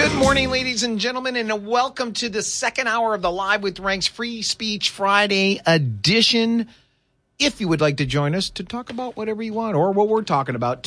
Good morning, ladies and gentlemen, and welcome to the second hour of the Live with Ranks Free Speech Friday edition. If you would like to join us to talk about whatever you want or what we're talking about,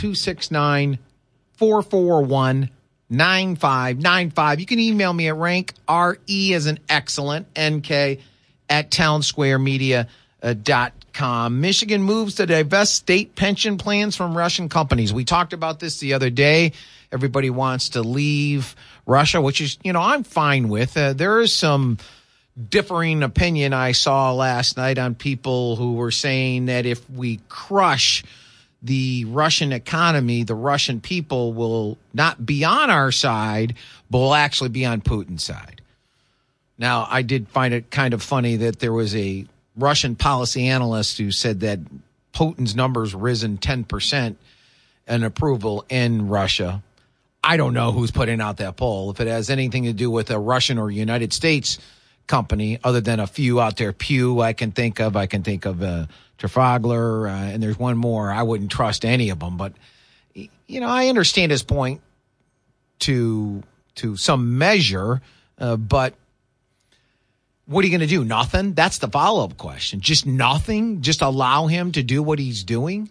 269-441-9595. You can email me at rank, R-E as an excellent, N-K, at townsquaremedia.com. Michigan moves to divest state pension plans from Russian companies. We talked about this the other day. Everybody wants to leave Russia, which is, I'm fine with. There is some differing opinion I saw last night on people who were saying that if we crush the Russian economy, the Russian people will not be on our side, but will actually be on Putin's side. Now, I did find it kind of funny that there was a Russian policy analyst who said that Putin's numbers risen 10% in approval in Russia. I don't know who's putting out that poll. If it has anything to do with a Russian or United States company, other than a few out there, Pew, I can think of Trafalgar, and there's one more. I wouldn't trust any of them, but I understand his point to some measure, but what are you going to do? Nothing? That's the follow-up question. Just nothing? Just allow him to do what he's doing?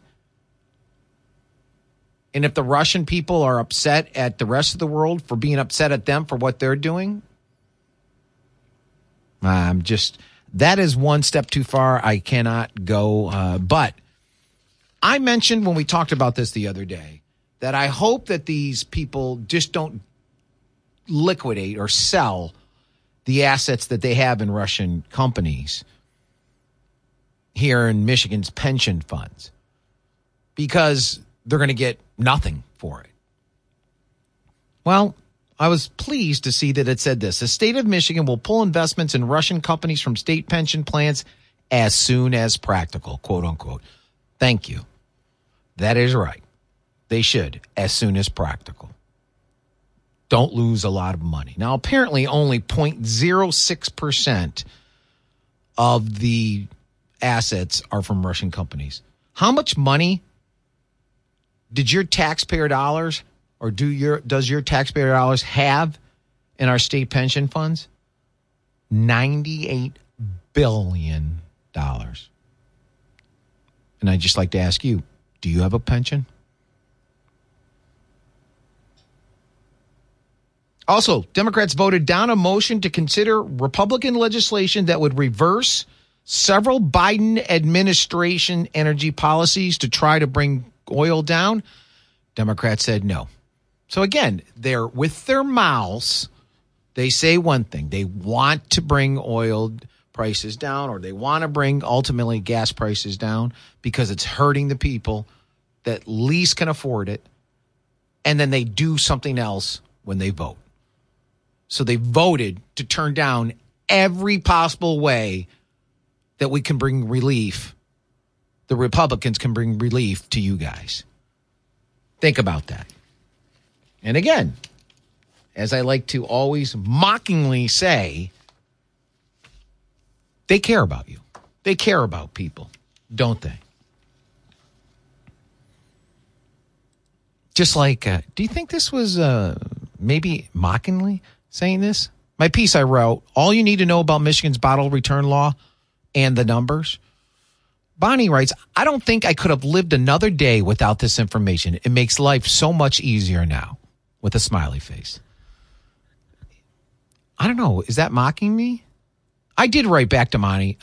And if the Russian people are upset at the rest of the world for being upset at them for what they're doing, that is one step too far. I cannot go. But I mentioned when we talked about this the other day that I hope that these people just don't liquidate or sell the assets that they have in Russian companies here in Michigan's pension funds, because they're going to get nothing for it. Well, I was pleased to see that it said this: the state of Michigan will pull investments in Russian companies from state pension plans as soon as practical, quote unquote. Thank you. That is right. They should, as soon as practical. Don't lose a lot of money. Now, apparently only 0.06% of the assets are from Russian companies. How much money did your taxpayer dollars, or does your taxpayer dollars have in our state pension funds? $98 billion. And I'd just like to ask you, do you have a pension? Also, Democrats voted down a motion to consider Republican legislation that would reverse several Biden administration energy policies to try to bring oil down. Democrats said no. So again, they're with their mouths. They say one thing. They want to bring oil prices down, or they want to bring ultimately gas prices down because it's hurting the people that least can afford it. And then they do something else when they vote. So they voted to turn down every possible way that we can bring relief. The Republicans can bring relief to you guys. Think about that. And again, as I like to always mockingly say, they care about you. They care about people, don't they? Just like, do you think this was maybe mockingly saying this? My piece I wrote, all you need to know about Michigan's bottle return law and the numbers. Bonnie writes, I don't think I could have lived another day without this information. It makes life so much easier now, with a smiley face. I don't know. Is that mocking me? I did write back to Bonnie.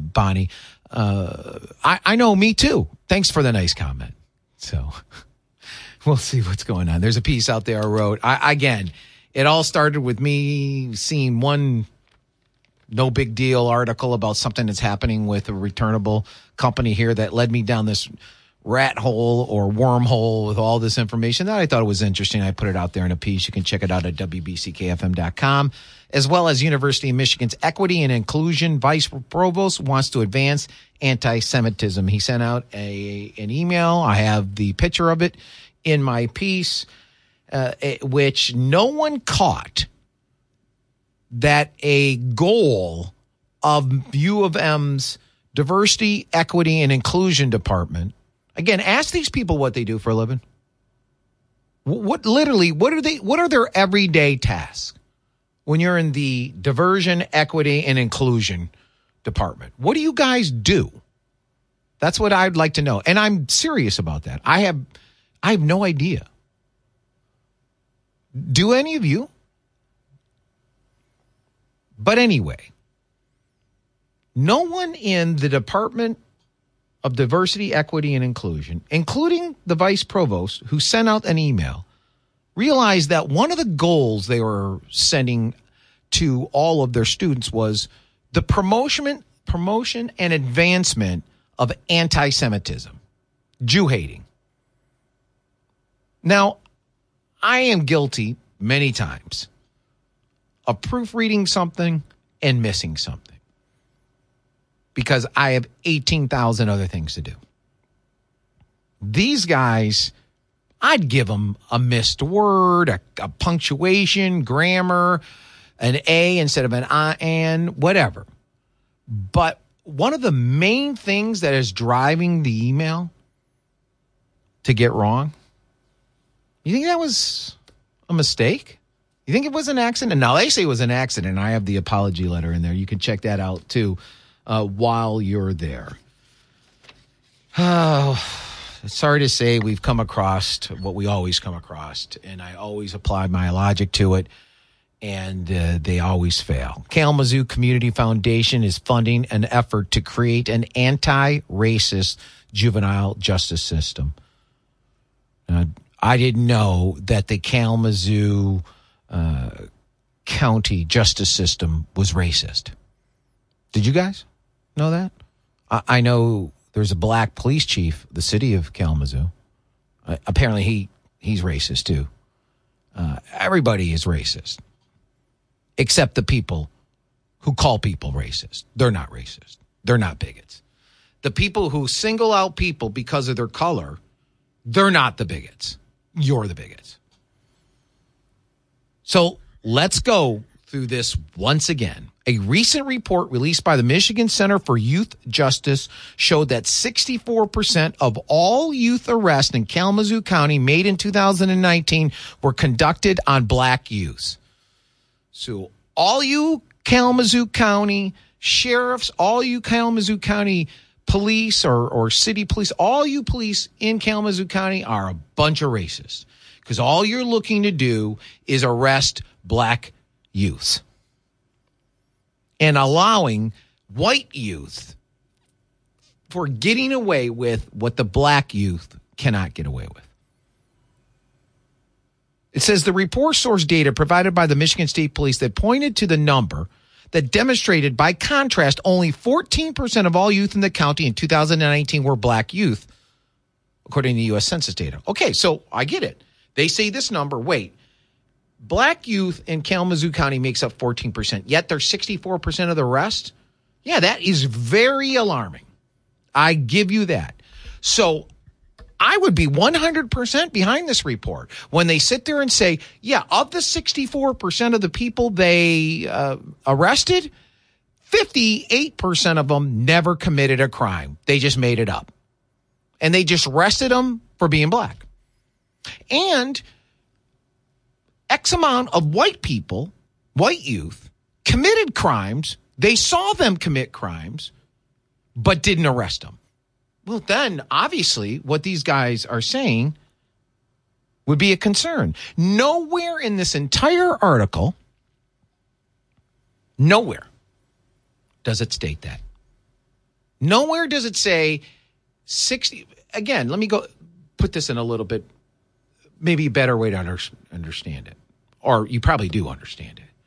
I know, me too. Thanks for the nice comment. So we'll see what's going on. There's a piece out there I wrote. Again, it all started with me seeing one no big deal article about something that's happening with a returnable company here that led me down this rat hole or wormhole with all this information that I thought it was interesting. I put it out there in a piece. You can check it out at WBCKFM.com, as well as University of Michigan's Equity and Inclusion Vice Provost wants to advance anti-Semitism. He sent out an email. I have the picture of it in my piece, which no one caught that a goal of U of M's Diversity, Equity, and Inclusion Department. Again, ask these people what they do for a living. What are their everyday tasks when you're in the diversion, equity, and inclusion department? What do you guys do? That's what I'd like to know. And I'm serious about that. I have no idea. Do any of you? But anyway, no one in the Department of Diversity, Equity, and Inclusion, including the vice provost who sent out an email, realized that one of the goals they were sending to all of their students was the promotion and advancement of anti-Semitism, Jew hating. Now, I am guilty many times of proofreading something and missing something because I have 18,000 other things to do. These guys, I'd give them a missed word, a punctuation, grammar, an A instead of an I, whatever. But one of the main things that is driving the email to get wrong, you think that was a mistake? You think it was an accident? Now, they say it was an accident. I have the apology letter in there. You can check that out, too, while you're there. Oh, sorry to say we've come across what we always come across, and I always apply my logic to it, and they always fail. Kalamazoo Community Foundation is funding an effort to create an anti-racist juvenile justice system. I didn't know that the Kalamazoo County justice system was racist. Did you guys know that? I know there's a black police chief, the city of Kalamazoo. Apparently he's racist too. Everybody is racist, except the people who call people racist. They're not racist. They're not bigots. The people who single out people because of their color, they're not the bigots. You're the bigots. So let's go through this once again. A recent report released by the Michigan Center for Youth Justice showed that 64% of all youth arrests in Kalamazoo County made in 2019 were conducted on black youth. So all you Kalamazoo County sheriffs, all you Kalamazoo County police or city police, all you police in Kalamazoo County are a bunch of racists because all you're looking to do is arrest black youth and allowing white youth for getting away with what the black youth cannot get away with. It says the report source data provided by the Michigan State Police that pointed to the number that demonstrated, by contrast, only 14% of all youth in the county in 2019 were black youth, according to U.S. Census data. Okay, so I get it. They say this number. Wait, black youth in Kalamazoo County makes up 14%, yet they're 64% of the rest? Yeah, that is very alarming. I give you that. So I would be 100% behind this report when they sit there and say, yeah, of the 64% of the people they arrested, 58% of them never committed a crime. They just made it up. And they just arrested them for being black. And X amount of white people, white youth, committed crimes. They saw them commit crimes, but didn't arrest them. Well, then, obviously, what these guys are saying would be a concern. Nowhere in this entire article, nowhere does it state that. Nowhere does it say 60. Again, let me go put this in a little bit, maybe a better way to understand it. Or you probably do understand it.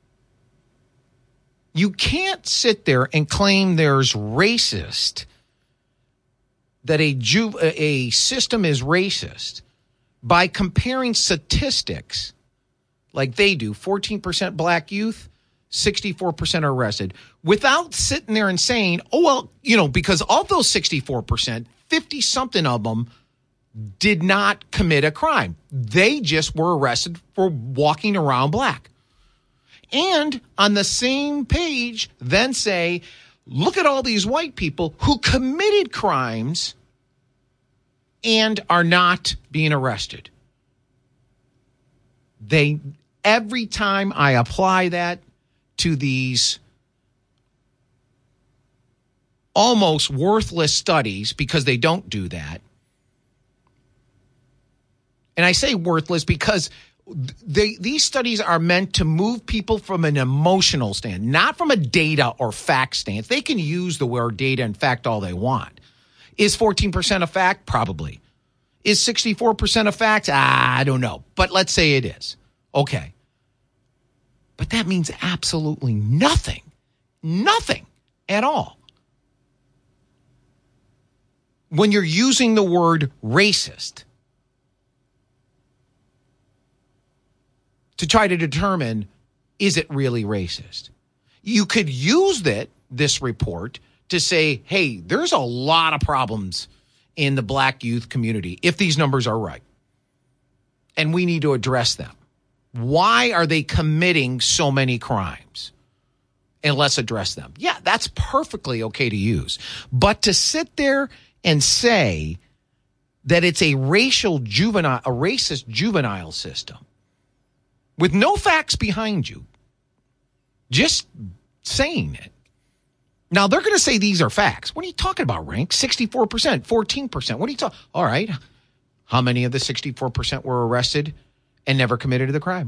You can't sit there and claim there's racist, that a system is racist by comparing statistics like they do, 14% black youth, 64% are arrested, without sitting there and saying, oh, well, because of those 64%, 50-something of them did not commit a crime. They just were arrested for walking around black. And on the same page, then say, look at all these white people who committed crimes and are not being arrested. Every time I apply that to these almost worthless studies, because they don't do that. And I say worthless because these studies are meant to move people from an emotional stand, not from a data or fact stance. They can use the word data and fact all they want. Is 14% a fact? Probably. Is 64% a fact? I don't know. But let's say it is. Okay. But that means absolutely nothing. Nothing at all. When you're using the word racist to try to determine, is it really racist? You could use this report to say, hey, there's a lot of problems in the black youth community if these numbers are right. And we need to address them. Why are they committing so many crimes? And let's address them. Yeah, that's perfectly okay to use. But to sit there and say that it's a racist juvenile system with no facts behind you, just saying it. Now, they're going to say these are facts. What are you talking about, Rank? 64%, 14%. What are you talking? All right. How many of the 64% were arrested and never committed the crime?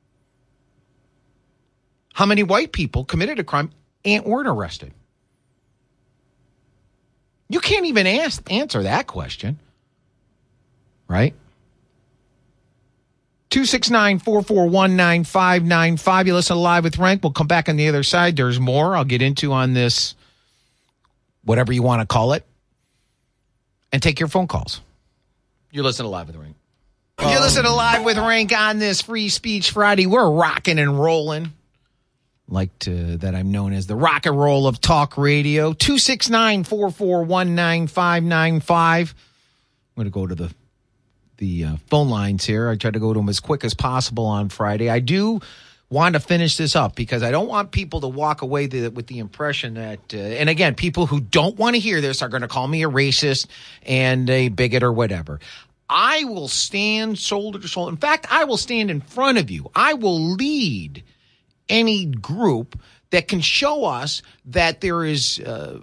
How many white people committed a crime and weren't arrested? You can't even answer that question, right? 269-441-9595. You listen to Live with Rank. We'll come back on the other side. There's more I'll get into on this, whatever you want to call it, and take your phone calls. You're listening to Live with Rank. You're listening to Live with Rank on this Free Speech Friday. We're rocking and rolling. That I'm known as the rock and roll of talk radio. 269-441-9595. I'm going to go to the phone lines here. I try to go to them as quick as possible on Friday. I do want to finish this up because I don't want people to walk away with the impression that, and again, people who don't want to hear this are going to call me a racist and a bigot or whatever. I will stand shoulder to shoulder. In fact, I will stand in front of you. I will lead any group that can show us that there is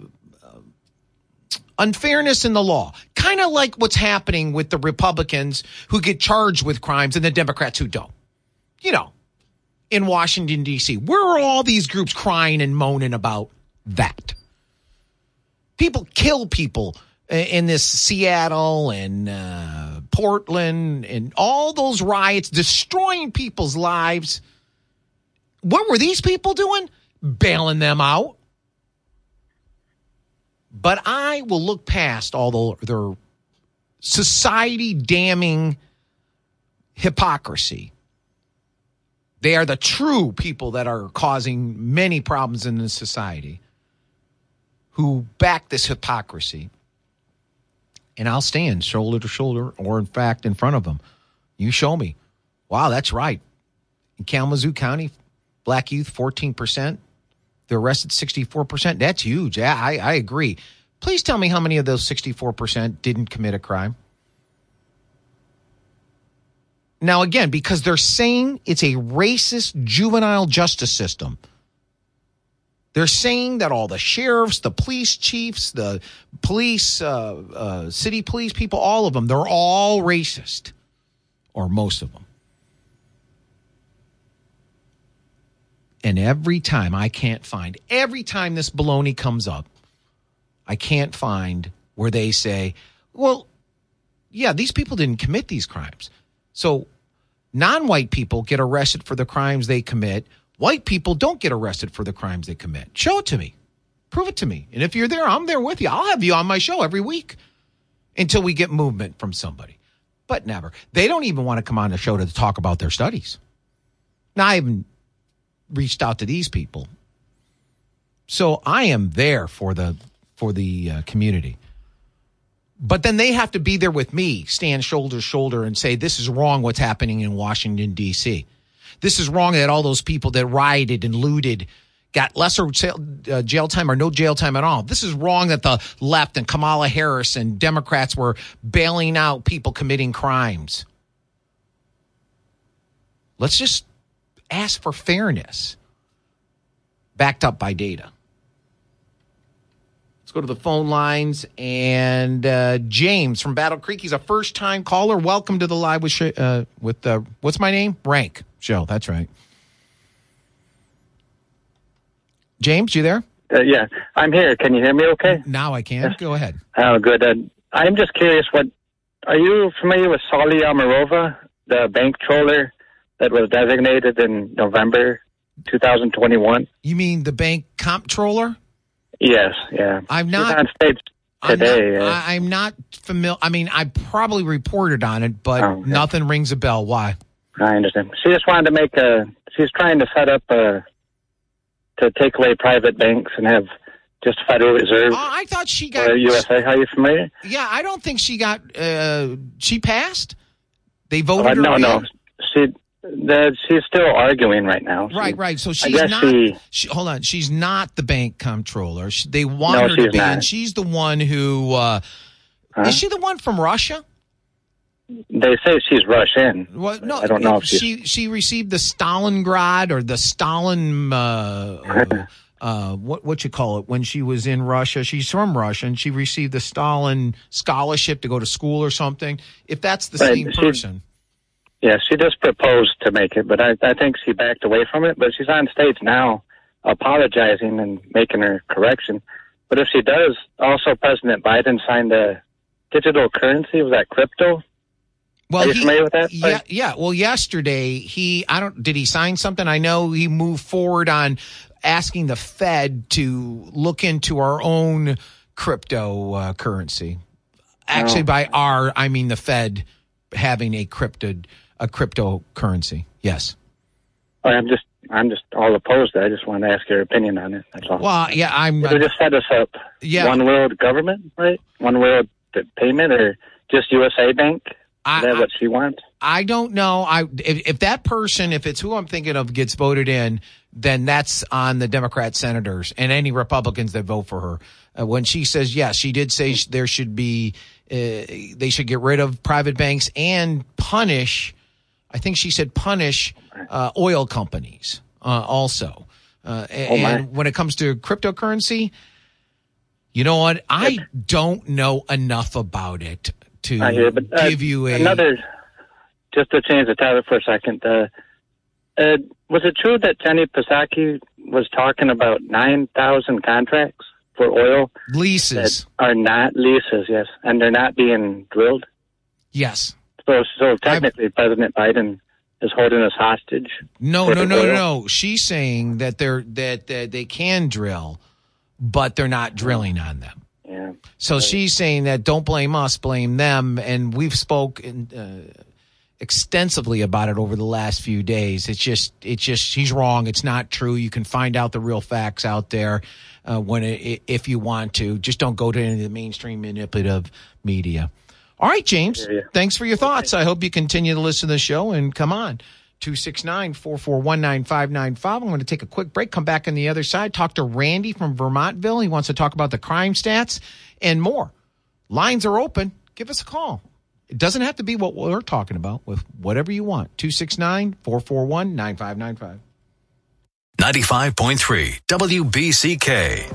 unfairness in the law, kind of like what's happening with the Republicans who get charged with crimes and the Democrats who don't. You know, in Washington, D.C., where are all these groups crying and moaning about that? People kill people in this Seattle and Portland and all those riots, destroying people's lives. What were these people doing? Bailing them out. But I will look past all their society-damning hypocrisy. They are the true people that are causing many problems in this society who back this hypocrisy. And I'll stand shoulder to shoulder or, in fact, in front of them. You show me. Wow, that's right. In Kalamazoo County, black youth, 14%. They're arrested 64%. That's huge. Yeah, I agree. Please tell me how many of those 64% didn't commit a crime. Now, again, because they're saying it's a racist juvenile justice system. They're saying that all the sheriffs, the police chiefs, the police, city police people, all of them, they're all racist, or most of them. And every time this baloney comes up, I can't find where they say, well, yeah, these people didn't commit these crimes. So non-white people get arrested for the crimes they commit. White people don't get arrested for the crimes they commit. Show it to me. Prove it to me. And if you're there, I'm there with you. I'll have you on my show every week until we get movement from somebody. But never. They don't even want to come on the show to talk about their studies. Now, I haven't reached out to these people. So I am there for the community. But then they have to be there with me, stand shoulder to shoulder and say, this is wrong what's happening in Washington, D.C. This is wrong that all those people that rioted and looted got lesser jail time or no jail time at all. This is wrong that the left and Kamala Harris and Democrats were bailing out people committing crimes. Let's just ask for fairness, backed up by data. Let's go to the phone lines. And James from Battle Creek, he's a first-time caller. Welcome to the Live with what's my name? Rank show. That's right. James, you there? Yeah, I'm here. Can you hear me okay? Now I can. Yes. Go ahead. Oh, good. I'm just curious, are you familiar with Soli Amarova, the bank troller that was designated in November 2021? You mean the bank comptroller? Yes, yeah. I'm not. She's on stage today. I'm not familiar. I mean, I probably reported on it, but nothing rings a bell. Why? I understand. She just wanted to she's trying to set up to take away private banks and have just Federal Reserve. Oh, I thought she got USA. Are you familiar? Yeah, I don't think she got. She passed. They voted her no, in? No. She's still arguing right now. Right. So she's not. Hold on. She's not the bank comptroller. They want her to be, and she's the one who. Is she the one from Russia? They say she's Russian. Well, no, I don't know if she received the Stalingrad or the Stalin. What you call it when she was in Russia? She's from Russia, and she received the Stalin scholarship to go to school or something. If that's the same person. Yeah, she just proposed to make it, but I think she backed away from it. But she's on stage now apologizing and making her correction. But if she does, also President Biden signed a digital currency. Was that crypto? Well, are you familiar with that? Yeah. Well, yesterday did he sign something? I know he moved forward on asking the Fed to look into our own cryptocurrency. Actually, by I mean the Fed having a cryptocurrency. Yes. I'm just all opposed to it. I just wanted to ask your opinion on it. That's all. Well, yeah, They just set us up. Yeah. One world government, right? One world payment, or just USA Bank? Is that what she wants? I don't know. If that person, if it's who I'm thinking of, gets voted in, then that's on the Democrat senators and any Republicans that vote for her. When she says yes, she did say there should be, they should get rid of private banks and punish. I think she said punish oil companies also. And when it comes to cryptocurrency, you know what? I don't know enough about it to give you just to change the topic for a second. Was it true that Jenny Psaki was talking about 9,000 contracts for oil leases? That are not leases, yes, and they're not being drilled? Yes. So technically, President Biden is holding us hostage. No. She's saying that they can drill, but they're not drilling on them. Yeah. So she's saying that don't blame us, blame them, and we've spoken extensively about it over the last few days. It's just she's wrong. It's not true. You can find out the real facts out there if you want to. Just don't go to any of the mainstream manipulative media. All right, James. Yeah. Thanks for your thoughts. I hope you continue to listen to the show and come on. 269-441-9595. I'm going to take a quick break, come back on the other side, talk to Randy from Vermontville. He wants to talk about the crime stats and more. Lines are open. Give us a call. It doesn't have to be what we're talking about, with whatever you want. 269-441-9595. 95.3 WBCK.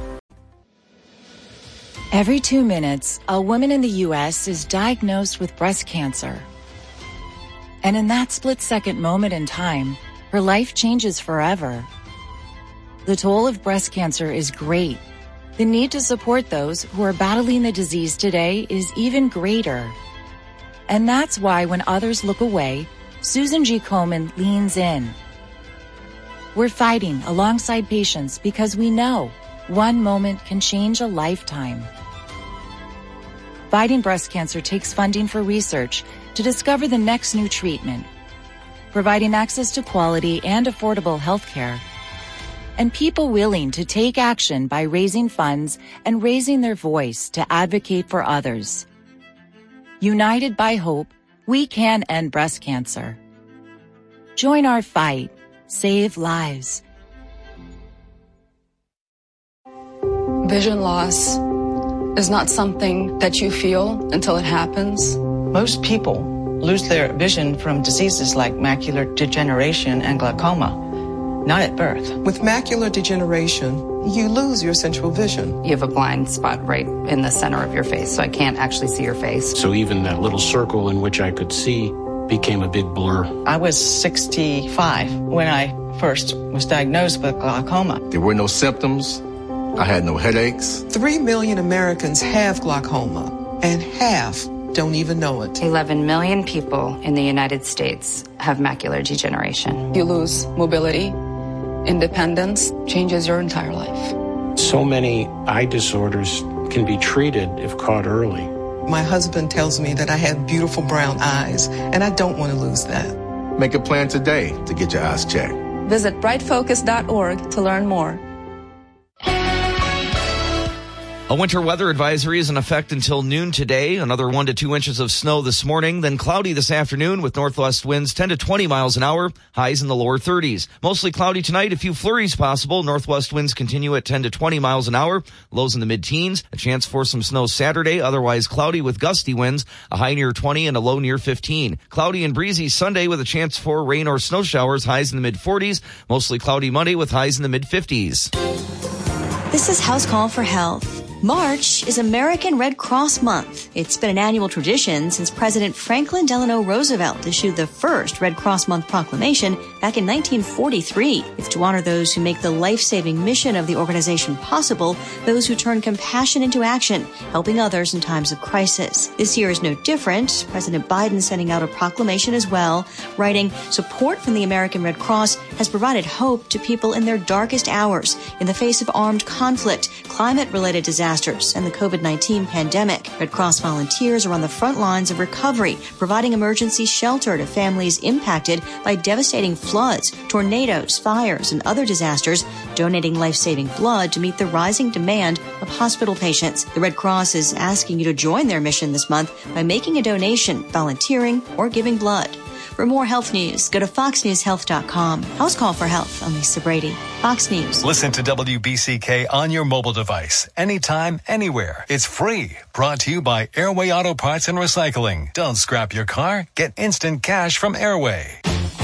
Every 2 minutes, a woman in the U.S. is diagnosed with breast cancer. And in that split-second moment in time, her life changes forever. The toll of breast cancer is great. The need to support those who are battling the disease today is even greater. And that's why when others look away, Susan G. Komen leans in. We're fighting alongside patients because we know one moment can change a lifetime. Fighting breast cancer takes funding for research to discover the next new treatment, providing access to quality and affordable health care, and people willing to take action by raising funds and raising their voice to advocate for others. United by hope, we can end breast cancer. Join our fight. Save lives. Vision loss is not something that you feel until it happens. Most people lose their vision from diseases like macular degeneration and glaucoma, not at birth. With macular degeneration, you lose your central vision. You have a blind spot right in the center of your face, so I can't actually see your face. So even that little circle in which I could see became a big blur. I was 65 when I first was diagnosed with glaucoma. There were no symptoms. I had no headaches. 3 million Americans have glaucoma, and half don't even know it. 11 million people in the United States have macular degeneration. You lose mobility, independence, changes your entire life. So many eye disorders can be treated if caught early. My husband tells me that I have beautiful brown eyes, and I don't want to lose that. Make a plan today to get your eyes checked. Visit brightfocus.org to learn more. A winter weather advisory is in effect until noon today. Another 1 to 2 inches of snow this morning, then cloudy this afternoon with northwest winds 10 to 20 miles an hour, highs in the lower 30s. Mostly cloudy tonight, a few flurries possible. Northwest winds continue at 10 to 20 miles an hour, lows in the mid-teens. A chance for some snow Saturday, otherwise cloudy with gusty winds, a high near 20 and a low near 15. Cloudy and breezy Sunday with a chance for rain or snow showers, highs in the mid-40s. Mostly cloudy Monday with highs in the mid-50s. This is House Call for Health. March is American Red Cross Month. It's been an annual tradition since President Franklin Delano Roosevelt issued the first Red Cross Month proclamation back in 1943. It's to honor those who make the life-saving mission of the organization possible, those who turn compassion into action, helping others in times of crisis. This year is no different. President Biden sending out a proclamation as well, writing, "Support from the American Red Cross has provided hope to people in their darkest hours in the face of armed conflict, climate-related disasters, and the COVID-19 pandemic. Red Cross volunteers are on the front lines of recovery, providing emergency shelter to families impacted by devastating floods, tornadoes, fires, and other disasters, donating life-saving blood to meet the rising demand of hospital patients. The Red Cross is asking you to join their mission this month by making a donation, volunteering, or giving blood. For more health news, go to foxnewshealth.com. House Call for Health. I'm Lisa Brady. Fox News. Listen to WBCK on your mobile device, anytime, anywhere. It's free. Brought to you by Airway Auto Parts and Recycling. Don't scrap your car. Get instant cash from Airway.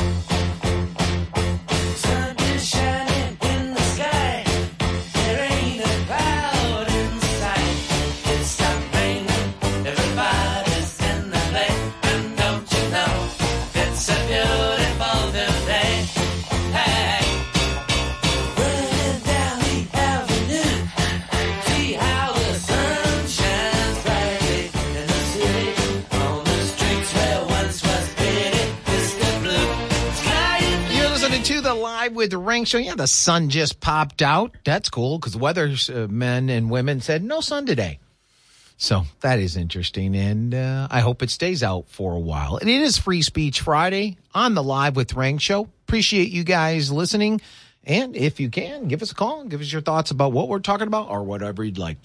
With the Rank Show. Yeah, the sun just popped out. That's cool because the weathermen and women said no sun today. So that is interesting, and I hope it stays out for a while. And it is Free Speech Friday on the Live with Rank Show. Appreciate you guys listening. And if you can, give us a call and give us your thoughts about what we're talking about or whatever you'd like.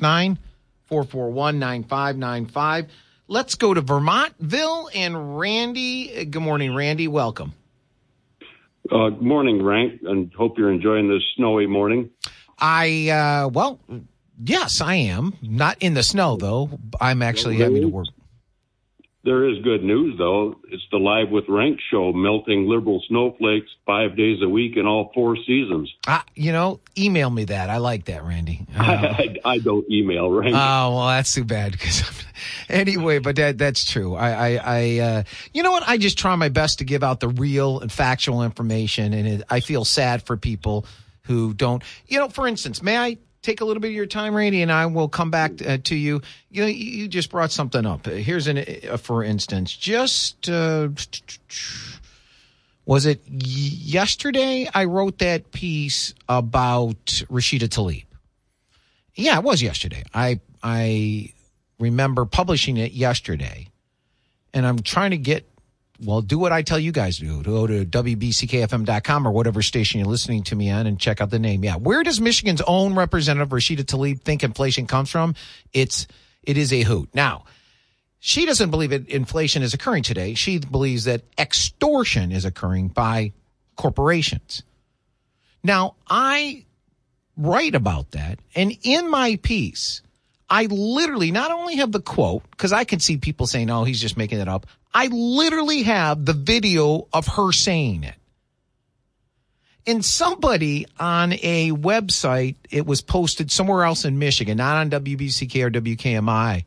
269-441-9595. Let's go to Vermontville and Randy. Good morning, Randy. Welcome. Good morning, Rank, and hope you're enjoying this snowy morning. Well, yes, I am. Not in the snow, though. I'm actually having to work. There is good news, though. It's the Live with Rank show, melting liberal snowflakes 5 days a week in all 4 seasons. Email me that. I like that, Randy. I don't email, Rank. Oh, well, that's too bad. Anyway, but that's true. You know what? I just try my best to give out the real and factual information, and I feel sad for people who don't. For instance, may I take a little bit of your time, Randy, and I will come back to you. You just brought something up. Here's for instance, just was it yesterday I wrote that piece about Rashida Tlaib? Yeah, it was yesterday. I remember publishing it yesterday, and I'm trying to do what I tell you guys to do. Go to WBCKFM.com or whatever station you're listening to me on and check out the name. Yeah. Where does Michigan's own representative, Rashida Tlaib, think inflation comes from? It is a hoot. Now, she doesn't believe that inflation is occurring today. She believes that extortion is occurring by corporations. Now, I write about that, and in my piece, I literally not only have the quote, because I can see people saying, oh, he's just making it up. I literally have the video of her saying it. And somebody on a website, it was posted somewhere else in Michigan, not on WBCK or WKMI,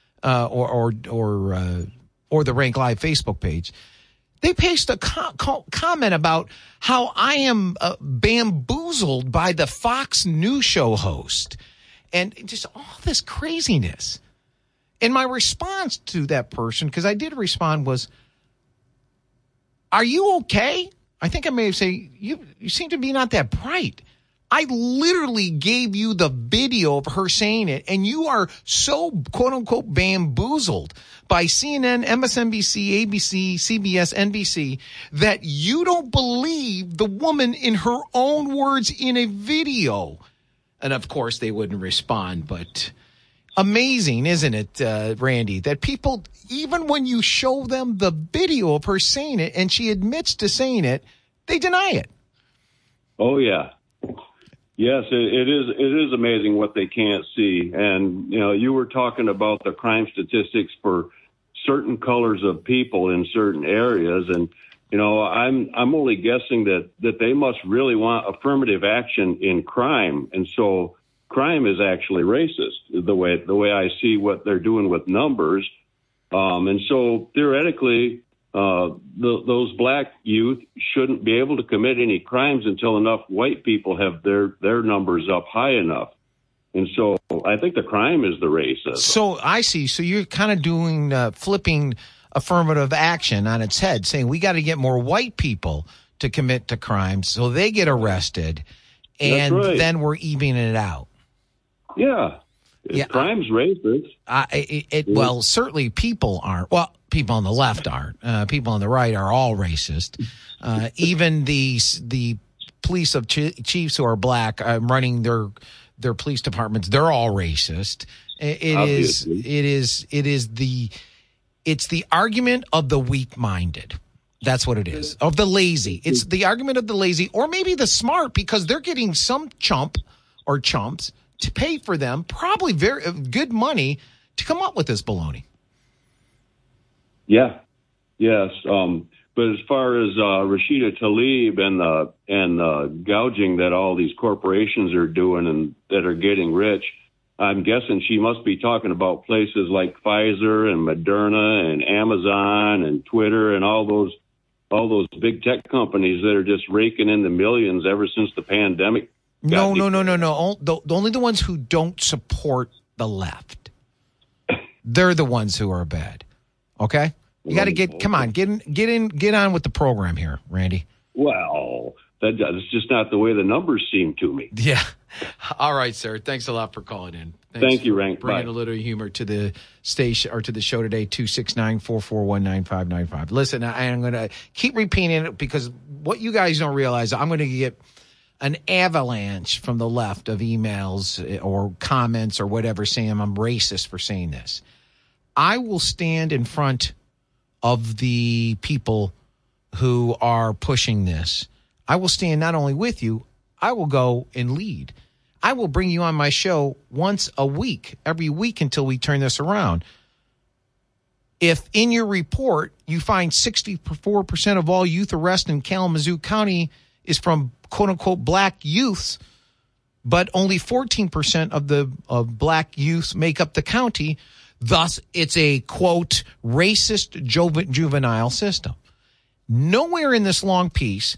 or the Rank Live Facebook page. They pasted a comment about how I am bamboozled by the Fox News show host and just all this craziness. And my response to that person, because I did respond, was, are you okay? I think I may have said, you seem to be not that bright. I literally gave you the video of her saying it, and you are so, quote-unquote, bamboozled by CNN, MSNBC, ABC, CBS, NBC, that you don't believe the woman in her own words in a video. And, of course, they wouldn't respond, but amazing, isn't it, Randy, that people, even when you show them the video of her saying it and she admits to saying it, they deny it. Oh, yeah. Yes, it is amazing what they can't see. And, you were talking about the crime statistics for certain colors of people in certain areas. And, I'm only guessing that they must really want affirmative action in crime. And so crime is actually racist, the way I see what they're doing with numbers. And so theoretically, those black youth shouldn't be able to commit any crimes until enough white people have their numbers up high enough. And so I think the crime is the racism. So I see. So you're kind of doing flipping affirmative action on its head, saying we got to get more white people to commit to crimes so they get arrested, and right. Then we're evening it out. Yeah. Crime's racist. Well, certainly people aren't. Well, people on the left aren't. People on the right are all racist. Even the police of chiefs who are black running their police departments, they're all racist. It's the argument of the weak-minded. That's what it is. Of the lazy. It's the argument of the lazy, or maybe the smart, because they're getting some chump or chumps to pay for them, probably very good money, to come up with this baloney. Yeah. Yes. But as far as Rashida Tlaib and the gouging that all these corporations are doing and that are getting rich, I'm guessing she must be talking about places like Pfizer and Moderna and Amazon and Twitter and all those big tech companies that are just raking in the millions ever since the pandemic. No. Only the ones who don't support the left. They're the ones who are bad. Okay? You got to get on with the program here, Randy. Well, that's just not the way the numbers seem to me. Yeah. All right, sir. Thanks a lot for calling in. Thank you, Rank. Bringing a little humor to the station or to the show today, 269-441-9595. Listen, I'm going to keep repeating it because what you guys don't realize, I'm going to get an avalanche from the left of emails or comments or whatever saying I'm racist for saying this. I will stand in front of the people who are pushing this. I will stand not only with you, I will go and lead. I will bring you on my show once a week, every week until we turn this around. If in your report you find 64% of all youth arrests in Kalamazoo County is from quote-unquote black youths, but only 14% of black youths make up the county, thus it's a, quote, racist juvenile system. Nowhere in this long piece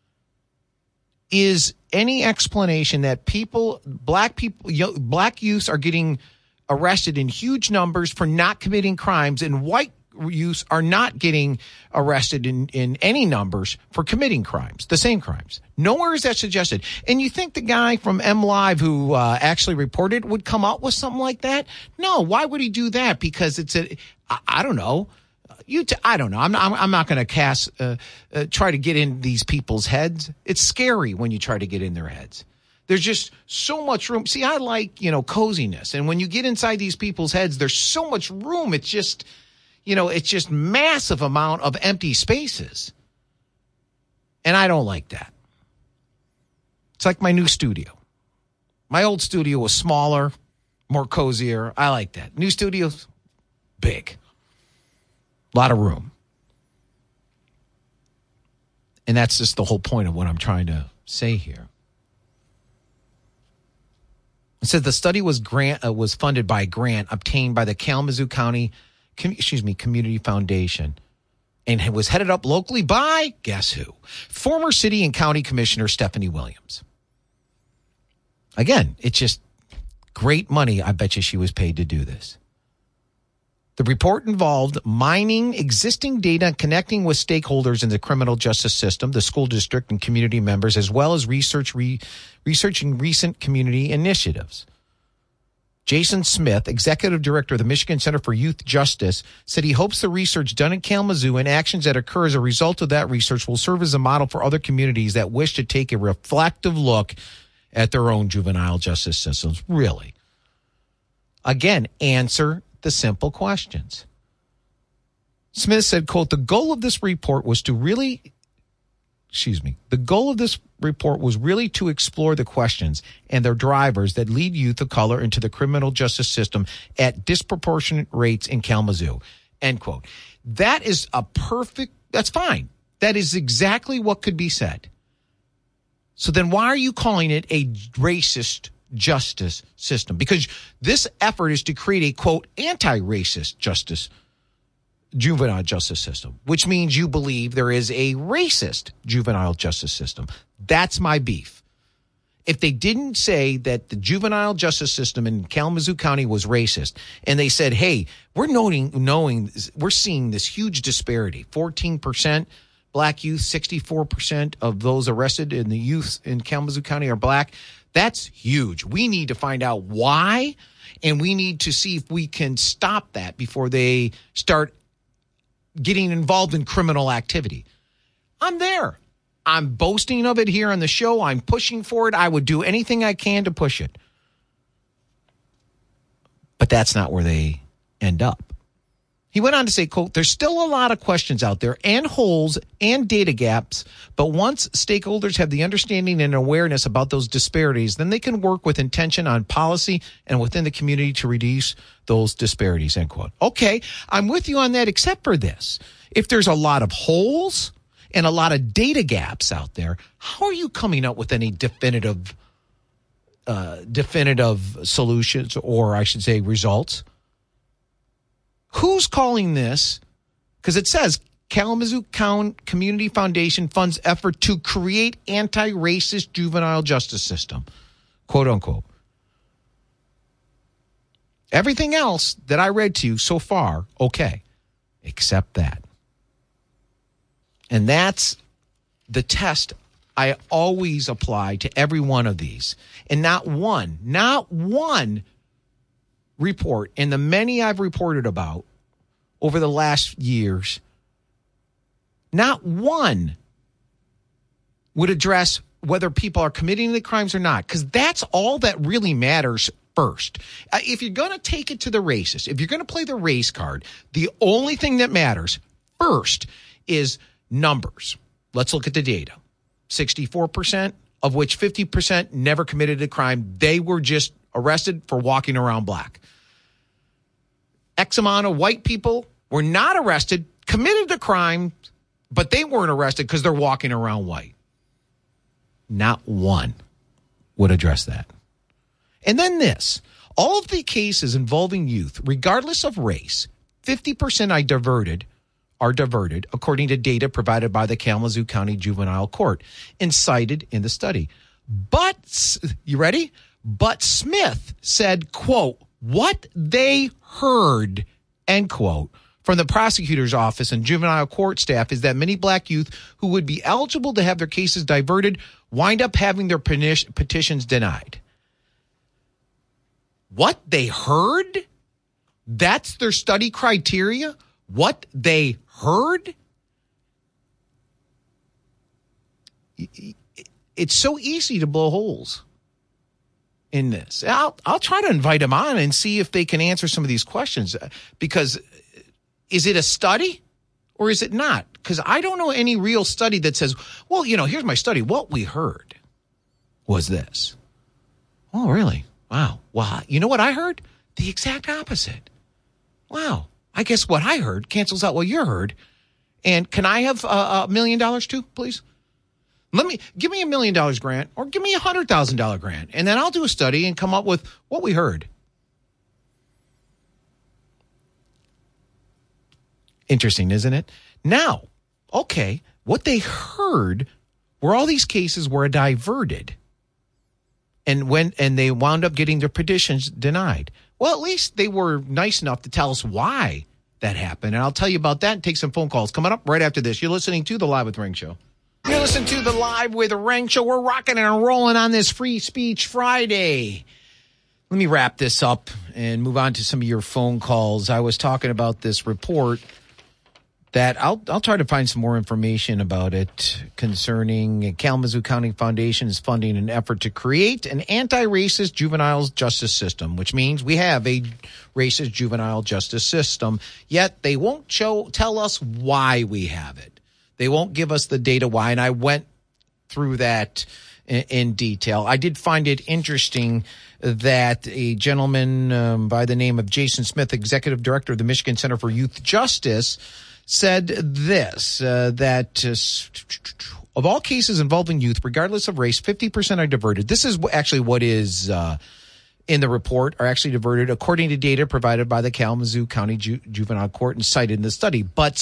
is any explanation that black youths are getting arrested in huge numbers for not committing crimes, and white youths are not getting arrested in any numbers for committing crimes, the same crimes. Nowhere is that suggested. And you think the guy from MLive who actually reported would come out with something like that? No. Why would he do that? Because I don't know. I don't know. I'm not going to try to get in these people's heads. It's scary when you try to get in their heads. There's just so much room. See, I like, coziness. And when you get inside these people's heads, there's so much room. It's just, it's just massive amount of empty spaces. And I don't like that. It's like my new studio. My old studio was smaller. more cozier. I like that. New studios, big. A lot of room. And that's just the whole point of what I'm trying to say here. It said the study was funded by a grant obtained by the Kalamazoo County Community Foundation and it was headed up locally by, guess who? Former City and County Commissioner Stephanie Williams. Again, it's just great money. I bet you she was paid to do this. The report involved mining existing data, connecting with stakeholders in the criminal justice system, the school district, and community members, as well as researching recent community initiatives. Jason Smith, executive director of the Michigan Center for Youth Justice, said he hopes the research done in Kalamazoo and actions that occur as a result of that research will serve as a model for other communities that wish to take a reflective look at their own juvenile justice systems. Really? Again, answer the simple questions. Smith said, quote, the goal of this report was really to explore the questions and their drivers that lead youth of color into the criminal justice system at disproportionate rates in Kalamazoo, end quote. That's fine. That is exactly what could be said. So then why are you calling it a racist justice system? Because this effort is to create a, quote, anti-racist juvenile justice system, which means you believe there is a racist juvenile justice system. That's my beef. If they didn't say that the juvenile justice system in Kalamazoo County was racist, and they said, hey, we're we're seeing this huge disparity, 14% black youth, 64% of those arrested in the youth in Kalamazoo County are black. That's huge. We need to find out why, and we need to see if we can stop that before they start getting involved in criminal activity. I'm there. I'm boasting of it here on the show. I'm pushing for it. I would do anything I can to push it. But that's not where they end up. He went on to say, quote, there's still a lot of questions out there and holes and data gaps, but once stakeholders have the understanding and awareness about those disparities, then they can work with intention on policy and within the community to reduce those disparities, end quote. Okay, I'm with you on that, except for this. If there's a lot of holes and a lot of data gaps out there, how are you coming up with any definitive solutions, or I should say results? Who's calling this? Because it says Kalamazoo County Community Foundation funds effort to create anti-racist juvenile justice system, quote unquote. Everything else that I read to you so far, okay, except that. And that's the test I always apply to every one of these. And not one report, and the many I've reported about over the last years, not one would address whether people are committing the crimes or not, because that's all that really matters first. If you're going to take it to the racist, if you're going to play the race card, the only thing that matters first is numbers. Let's look at the data. 64%, of which 50% never committed a crime. They were just arrested for walking around black. X amount of white people were not arrested, committed a crime, but they weren't arrested because they're walking around white. Not one would address that. And then this, all of the cases involving youth, regardless of race, 50% are diverted, according to data provided by the Kalamazoo County Juvenile Court and cited in the study. But, you ready? But Smith said, quote, what they heard, end quote, from the prosecutor's office and juvenile court staff is that many black youth who would be eligible to have their cases diverted wind up having their petitions denied. What they heard? That's their study criteria? What they heard? It's so easy to blow holes in this. I'll try to invite them on and see if they can answer some of these questions, because is it a study or is it not? Because I don't know any real study that says, well, here's my study. What we heard was this. Oh, really? Wow. Well, you know what I heard? The exact opposite. Wow. I guess what I heard cancels out what you heard. And can I have $1 million too, please? Give me $1 million grant, or give me $100,000 grant, and then I'll do a study and come up with what we heard. Interesting, isn't it? Now, okay, what they heard were all these cases were diverted, and they wound up getting their petitions denied. Well, at least they were nice enough to tell us why that happened, and I'll tell you about that and take some phone calls coming up right after this. You're listening to the Live with Ring Show. You're listening to the Live with Ring Show. We're rocking and rolling on this Free Speech Friday. Let me wrap this up and move on to some of your phone calls. I was talking about this report that I'll try to find some more information about it concerning Kalamazoo County Foundation is funding an effort to create an anti-racist juvenile justice system, which means we have a racist juvenile justice system, yet they won't tell us why we have it. They won't give us the data why, and I went through that in detail. I did find it interesting that a gentleman by the name of Jason Smith, executive director of the Michigan Center for Youth Justice, said this, that of all cases involving youth, regardless of race, 50% are diverted. This is actually what is in the report, are actually diverted according to data provided by the Kalamazoo County Juvenile Court and cited in the study. But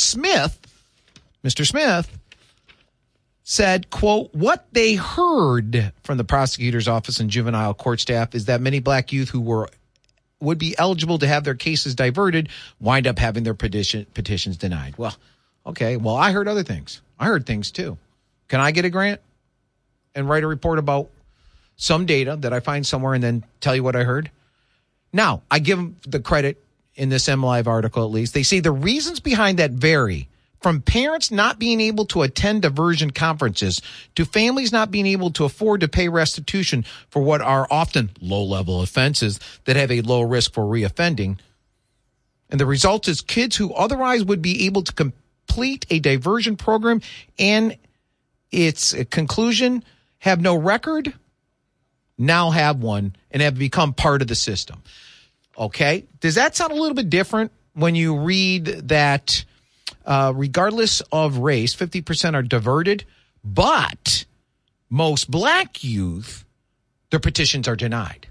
Mr. Smith said, quote, what they heard from the prosecutor's office and juvenile court staff is that many black youth who would be eligible to have their cases diverted wind up having their petitions denied. Well, okay. Well, I heard other things. I heard things too. Can I get a grant and write a report about some data that I find somewhere and then tell you what I heard? Now, I give them the credit in this MLive article, at least. They say the reasons behind that vary from parents not being able to attend diversion conferences to families not being able to afford to pay restitution for what are often low-level offenses that have a low risk for reoffending. And the result is kids who otherwise would be able to complete a diversion program and its conclusion have no record, now have one and have become part of the system. Okay? Does that sound a little bit different when you read that regardless of race, 50% are diverted, but most black youth, their petitions are denied?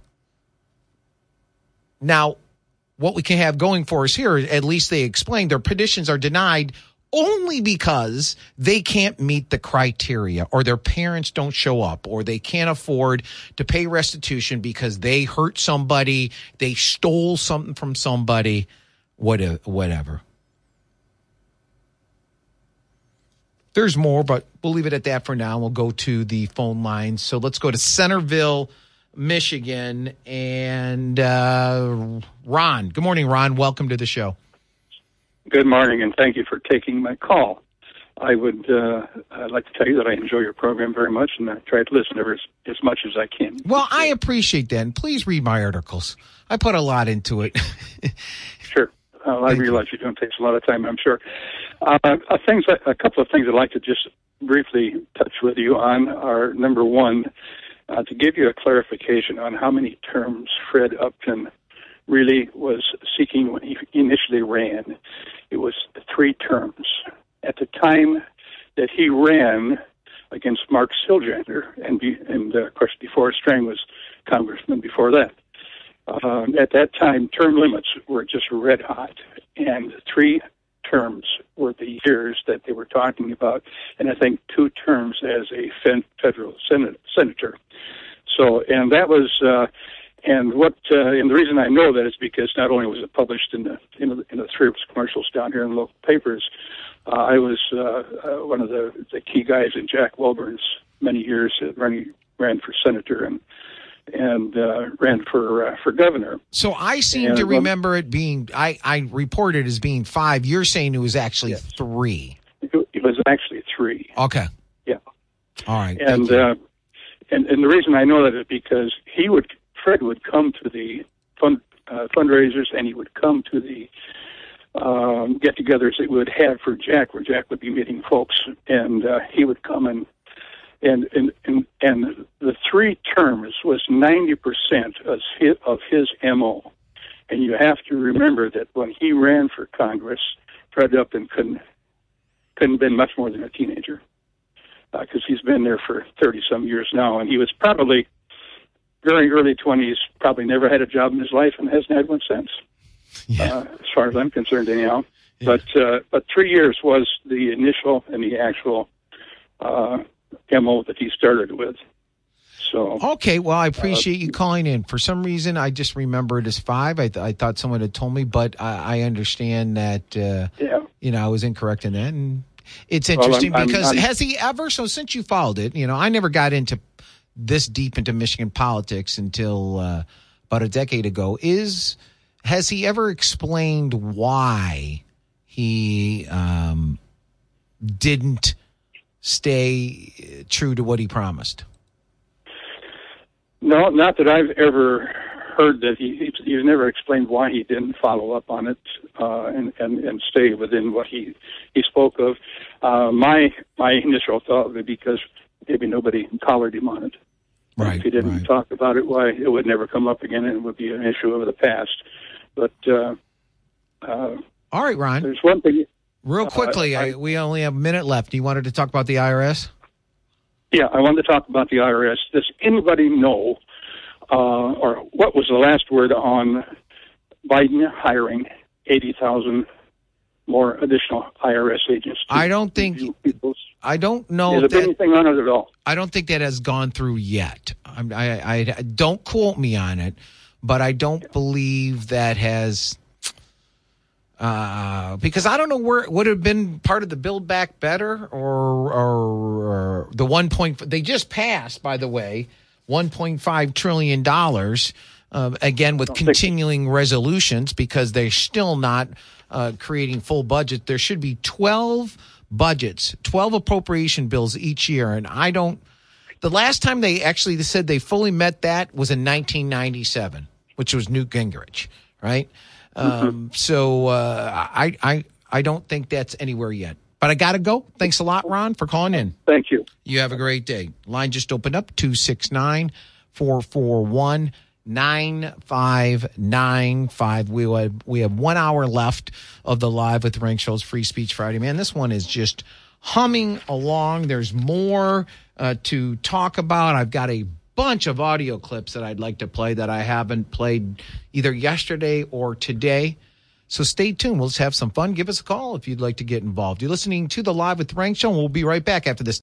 Now, what we can have going for us here, at least they explained their petitions are denied only because they can't meet the criteria, or their parents don't show up, or they can't afford to pay restitution because they hurt somebody, they stole something from somebody, whatever. There's more, but we'll leave it at that for now. We'll go to the phone lines. So let's go to Centerville, Michigan, and Ron. Good morning, Ron. Welcome to the show. Good morning, and thank you for taking my call. I'd like to tell you that I enjoy your program very much, and I try to listen to it as much as I can. Well, I appreciate that, and please read my articles. I put a lot into it. Sure. I realize you don't take a lot of time, I'm sure. A couple of things I'd like to just briefly touch with you on are, number one, to give you a clarification on how many terms Fred Upton really was seeking when he initially ran. It was 3 terms. At the time that he ran against Mark Siljander, and of course, before Strang was congressman before that, at that time, term limits were just red hot, and 3 terms were the years that they were talking about, and I think 2 terms as a federal senator. So, and that was, and the reason I know that is because not only was it published in the 3 commercials down here in the local papers, I was one of the key guys in Jack Welburn's many years ran for senator and ran for governor. So I seem to remember it being, I reported as being 5. You're saying it was actually 3. It was actually 3. Okay. Yeah. All right. And the reason I know that is because Fred would come to the fundraisers, and he would come to the get-togethers that we would have for Jack, where Jack would be meeting folks, and he would come and the 3 terms was 90% of his MO. And you have to remember that when he ran for Congress, Fred Upton couldn't have been much more than a teenager, because he's been there for 30-some years now, and he was probably very early 20s, probably never had a job in his life and hasn't had one since, as far as I'm concerned anyhow. Yeah. But 3 years was the initial and the actual MO that he started with. So okay, well, I appreciate you calling in. For some reason, I just remember it as 5. I thought someone had told me, but I understand that, I was incorrect in that. And it's interesting because has he ever, so since you followed it, I never got into this deep into Michigan politics until about a decade ago. Has he ever explained why he didn't stay true to what he promised? No, not that I've ever heard that he's never explained why he didn't follow up on it and stay within what he spoke of. My initial thought would be because maybe nobody collared him on it. Right. If he didn't talk about it, why it would never come up again, and it would be an issue of the past. But all right, Ron. There's one thing. Real quickly, we only have a minute left. You wanted to talk about the IRS? Yeah, I wanted to talk about the IRS. Does anybody know, or what was the last word on Biden hiring 80,000 more additional IRS agents? I don't know. Has there been anything on it at all? I don't think that has gone through yet. I don't quote me on it, but I don't believe that has. Because I don't know where it would have been part of the Build Back Better or the 1. They just passed, by the way, $1.5 trillion, again, with continuing resolutions because they're still not creating full budget. There should be 12 budgets, 12 appropriation bills each year. And the last time they actually said they fully met that was in 1997, which was Newt Gingrich, right? So I don't think that's anywhere yet. But I got to go. Thanks a lot, Ron, for calling in. Thank you. You have a great day. Line just opened up, 269-441-9595. We have 1 hour left of the Live with Rank Show's Free Speech Friday. Man, this one is just humming along. There's more to talk about. I've got a bunch of audio clips that I'd like to play that I haven't played either yesterday or today. So stay tuned. We'll just have some fun. Give us a call if you'd like to get involved. You're listening to the Live with Rank Show, and we'll be right back after this.